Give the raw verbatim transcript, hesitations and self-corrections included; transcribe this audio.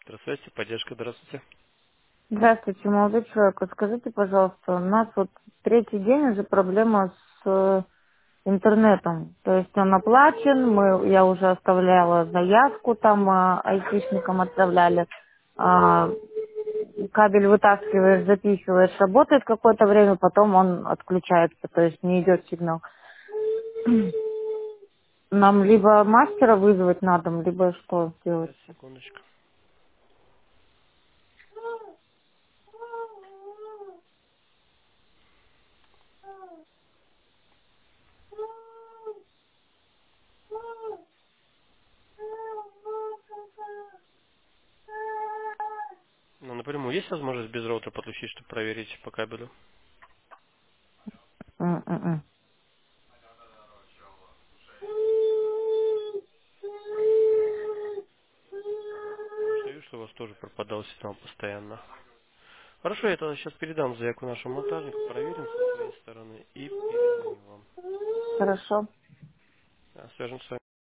Электросвязи, поддержка, здравствуйте. Здравствуйте, молодой человек. Вот скажите, пожалуйста, у нас вот третий день уже проблема с э, интернетом. То есть он оплачен, мы, я уже оставляла заявку, там а, айтишникам отправляли. А, кабель вытаскиваешь, запихиваешь, работает какое-то время, потом он отключается, то есть не идет сигнал. Нам либо мастера вызвать надо, либо что делать? Сейчас, секундочку. Ну, напрямую есть возможность без роутера подключить, чтобы проверить по кабелю? М-м-м. Потому что я вижу, что у вас тоже пропадал сигнал постоянно. Хорошо, я тогда сейчас передам заявку нашему монтажнику, проверим со своей стороны и перезвоним вам. Хорошо. Да, свяжемся с вами.